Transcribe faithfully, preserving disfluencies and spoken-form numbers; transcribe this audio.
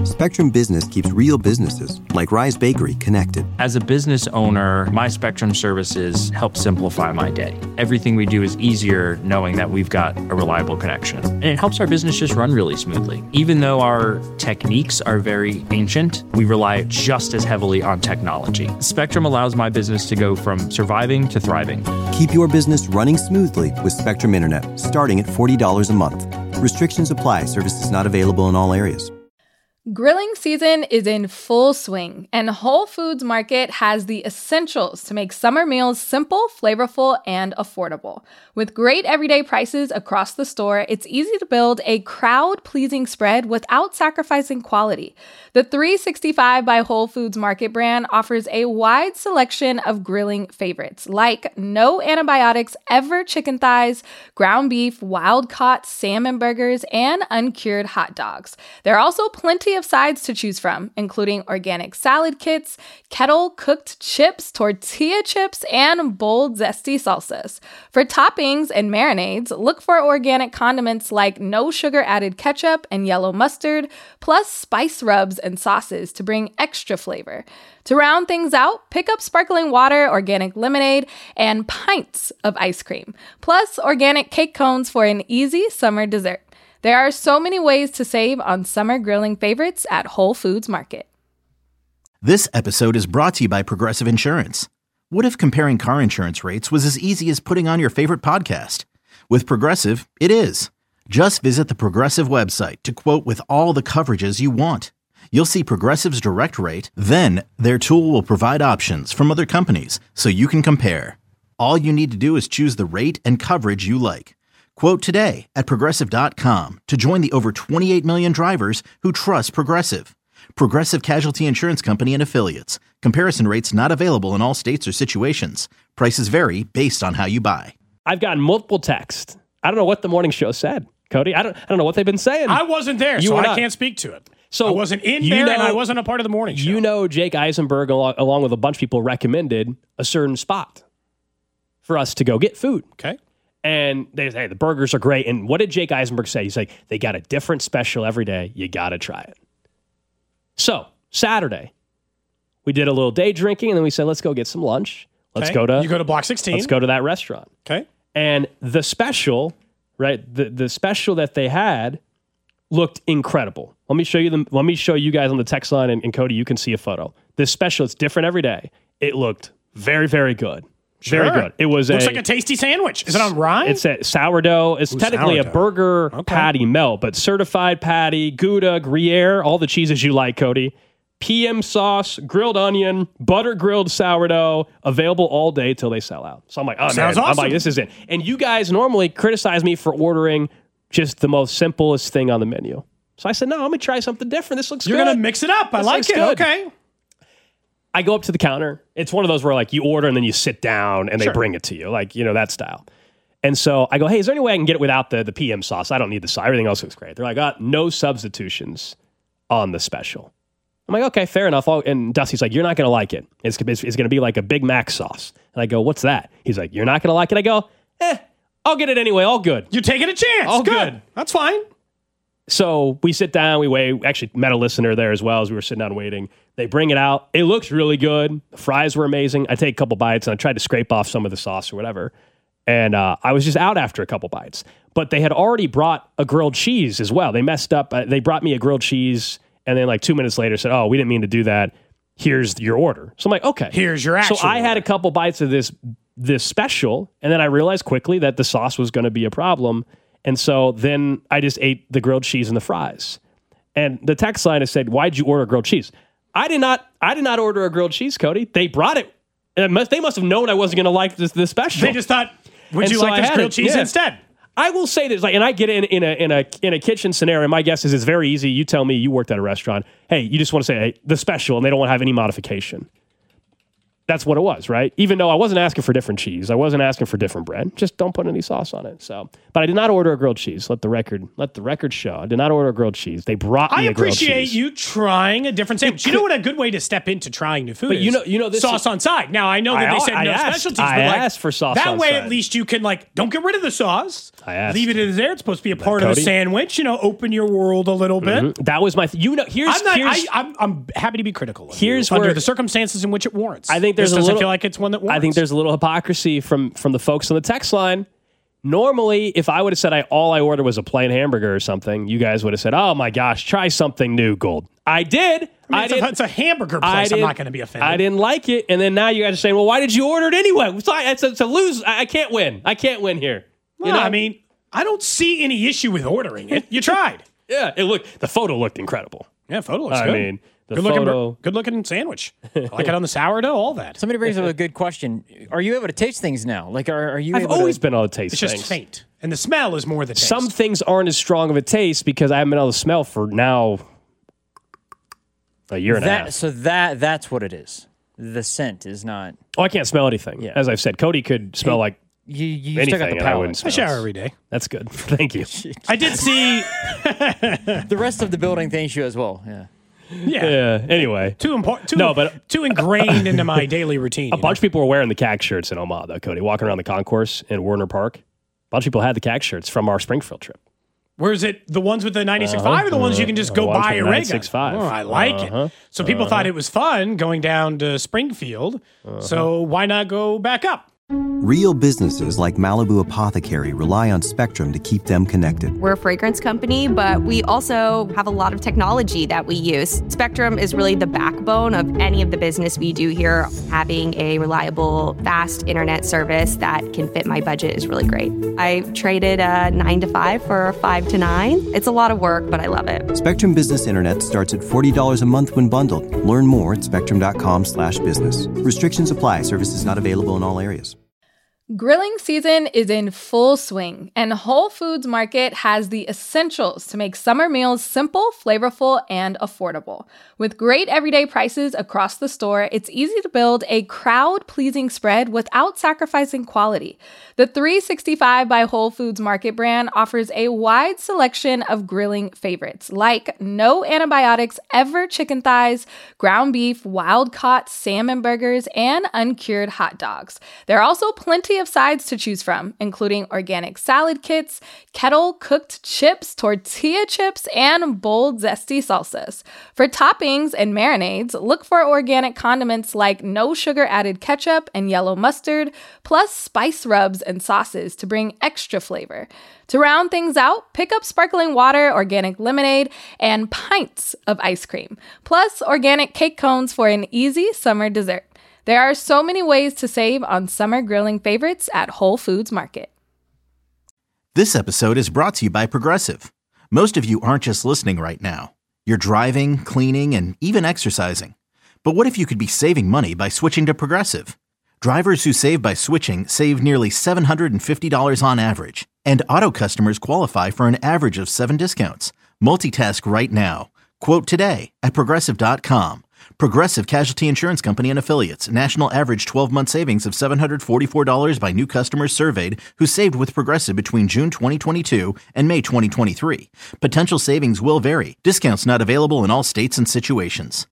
Spectrum Business keeps real businesses, like Rise Bakery, connected. As a business owner, my Spectrum services help simplify my day. Everything we do is easier knowing that we've got a reliable connection. And it helps our business just run really smoothly. Even though our techniques are very ancient, we rely just as heavily on technology. Spectrum allows my business to go from surviving to thriving. Keep your business running smoothly with Spectrum Internet, starting at forty dollars a month. Restrictions apply. Services not available in all areas. Grilling season is in full swing, and Whole Foods Market has the essentials to make summer meals simple, flavorful, and affordable. With great everyday prices across the store, it's easy to build a crowd-pleasing spread without sacrificing quality. The three sixty-five by Whole Foods Market brand offers a wide selection of grilling favorites, like no antibiotics ever chicken thighs, ground beef, wild-caught salmon burgers, and uncured hot dogs. There are also plenty of sides to choose from, including organic salad kits, kettle-cooked chips, tortilla chips, and bold, zesty salsas. For toppings and marinades, look for organic condiments like no sugar-added ketchup and yellow mustard, plus spice rubs and sauces to bring extra flavor. To round things out, pick up sparkling water, organic lemonade, and pints of ice cream, plus organic cake cones for an easy summer dessert. There are so many ways to save on summer grilling favorites at Whole Foods Market. This episode is brought to you by Progressive Insurance. What if comparing car insurance rates was as easy as putting on your favorite podcast? With Progressive, it is. Just visit the Progressive website to quote with all the coverages you want. You'll see Progressive's direct rate, then their tool will provide options from other companies so you can compare. All you need to do is choose the rate and coverage you like. Quote today at Progressive dot com to join the over twenty-eight million drivers who trust Progressive. Progressive Casualty Insurance Company and Affiliates. Comparison rates not available in all states or situations. Prices vary based on how you buy. I've gotten multiple texts. I don't know what the morning show said, Cody. I don't I don't know what they've been saying. I wasn't there, You so were I not. can't speak to it. So I wasn't in you there, know- and I wasn't a part of the morning show. You know Jake Eisenberg, along, along with a bunch of people, recommended a certain spot for us to go get food. Okay. And they say, hey, the burgers are great. And what did Jake Eisenberg say? He's like, they got a different special every day. You got to try it. So, Saturday, we did a little day drinking, and then we said, let's go get some lunch. Let's Okay. go to You go to Block sixteen. Let's go to that restaurant. Okay. And the special, right, the, the special that they had looked incredible. Let me show you them. Let me show you guys on the text line, and, and Cody, you can see a photo. This special, it's different every day. It looked very, very good. Sure. Very good. It was Looks a, like a tasty sandwich. Is it on rye? It's a sourdough. It's Ooh, technically sourdough. a burger Okay. patty melt, but certified patty, Gouda, Gruyere, all the cheeses you like, Cody. P M sauce, grilled onion, butter grilled sourdough, available all day till they sell out. So I'm like, oh Sounds man, I'm awesome. like, this is it. And you guys normally criticize me for ordering just the most simplest thing on the menu. So I said, no, let me try something different. This looks You're good. going to mix it up. I This like looks it. good. Okay. I go up to the counter. It's one of those where like you order and then you sit down and they Sure. bring it to you, like, you know, that style. And so I go, hey, is there any way I can get it without the, the P M sauce? I don't need the sauce. Everything else looks great. They're like, uh, no substitutions on the special. I'm like, okay, fair enough. I'll, and Dusty's like, you're not going to like it. It's, it's, it's going to be like a Big Mac sauce. And I go, what's that? He's like, you're not going to like it? I go, eh, I'll get it anyway. All good. You're taking a chance. All good. good. That's fine. So we sit down, we wait. Actually met a listener there as well as we were sitting down waiting. They bring it out. It looks really good. The fries were amazing. I take a couple bites and I tried to scrape off some of the sauce or whatever. And uh, I was just out after a couple bites. But they had already brought a grilled cheese as well. They messed up. Uh, they brought me a grilled cheese and then like two minutes later said, oh, we didn't mean to do that. Here's your order. So I'm like, okay. Here's your actual So I had order. a couple bites of this this special, and then I realized quickly that the sauce was going to be a problem. And so then I just ate the grilled cheese and the fries. And the text line has said, why'd you order grilled cheese? I did not I did not order a grilled cheese, Cody. They brought it. it must, they must have known I wasn't going to like this, this special. They just thought, would And you so like I this had grilled it, cheese yeah. instead? I will say this, like, and I get in in a in a in a kitchen scenario. My guess is it's very easy. You tell me you worked at a restaurant. Hey, you just want to say hey, the special, and they don't want to have any modification. that's what it was, right? Even though I wasn't asking for different cheese, I wasn't asking for different bread. Just don't put any sauce on it. So, but I did not order a grilled cheese. Let the record let the record show. I did not order a grilled cheese. They brought me I a grilled cheese. I appreciate you trying a different sandwich. You know what a good way to step into trying new food but is? you know, you know this sauce is, on side. Now I know that I, they said I no asked, specialties, I but like asked for sauce that on way side. at least you can like don't get rid of the sauce. I asked. Leave it in there. It's supposed to be a part Cody? of the sandwich. You know, open your world a little bit. Mm-hmm. That was my. Th- you know, here's I'm not. here's. I, I'm, I'm happy to be critical. Of Here's you under where- the circumstances in which it warrants. I think there's this a doesn't little. feel like it's one that warrants. I think there's a little hypocrisy from from the folks on the text line. Normally, if I would have said I all I ordered was a plain hamburger or something, you guys would have said, "Oh my gosh, try something new, Gold." I did. I mean, I it's, did. a, it's a hamburger I place. I'm didn't- not going to be offended. I didn't like it, and then now you guys are saying, "Well, why did you order it anyway?" It's, like, it's, a, it's a lose. I, I can't win. I can't win here. You Well, know? I mean, I don't see any issue with ordering it. You tried. yeah. It looked. The photo looked incredible. Yeah, photo looks I good. mean, the good photo. looking, good looking sandwich. I like it on the sourdough. All that. Somebody brings up a good question. Are you able to taste things now? Like, are, are you I've able always to... been able to taste It's just things. faint, and the smell is more the taste. Some things aren't as strong of a taste because I haven't been able to smell for now a year and a That, half. so that that's what it is. The scent is not... Oh, I can't smell anything. Yeah. As I've said, Cody could smell He- like You, you anything, still got the and I palate. wouldn't I smell. shower every day. That's good. Thank you. I did see. The rest of the building thanks you as well. Yeah. Yeah. Yeah. Anyway, Too important. Too, No, but- too ingrained into my daily routine. a you bunch know? of people were wearing the C A G shirts in Omaha, though, Cody, walking around the concourse in Warner Park. A bunch of people had the C A G shirts from our Springfield trip. Where is it? The ones with the ninety-six point five or the ones you can just Uh, go the ones buy with a nine rig? six five. Oh, I like Uh-huh. it. So people thought it was fun going down to Springfield. So why not go back up? Real businesses like Malibu Apothecary rely on Spectrum to keep them connected. We're a fragrance company, but we also have a lot of technology that we use. Spectrum is really the backbone of any of the business we do here. Having a reliable, fast internet service that can fit my budget is really great. I traded a nine to five for a five to nine. It's a lot of work, but I love it. Spectrum Business Internet starts at forty dollars a month when bundled. Learn more at spectrum.com slash business. Restrictions apply. Services not available in all areas. Grilling season is in full swing, and Whole Foods Market has the essentials to make summer meals simple, flavorful, and affordable. With great everyday prices across the store, it's easy to build a crowd-pleasing spread without sacrificing quality. The three sixty-five by Whole Foods Market brand offers a wide selection of grilling favorites, like no antibiotics ever chicken thighs, ground beef, wild-caught salmon burgers, and uncured hot dogs. There are also plenty of sides to choose from, including organic salad kits, kettle-cooked chips, tortilla chips, and bold, zesty salsas. For toppings and marinades, look for organic condiments like no sugar-added ketchup and yellow mustard, plus spice rubs and sauces to bring extra flavor. To round things out, pick up sparkling water, organic lemonade, and pints of ice cream, plus organic cake cones for an easy summer dessert. There are so many ways to save on summer grilling favorites at Whole Foods Market. This episode is brought to you by Progressive. Most of you aren't just listening right now. You're driving, cleaning, and even exercising. But what if you could be saving money by switching to Progressive? Drivers who save by switching save nearly seven hundred fifty dollars on average. And auto customers qualify for an average of seven discounts. Multitask right now. Quote today at Progressive dot com. Progressive Casualty Insurance Company and Affiliates. National average twelve-month savings of seven hundred forty-four dollars by new customers surveyed who saved with Progressive between June twenty twenty-two and May twenty twenty-three. Potential savings will vary. Discounts not available in all states and situations.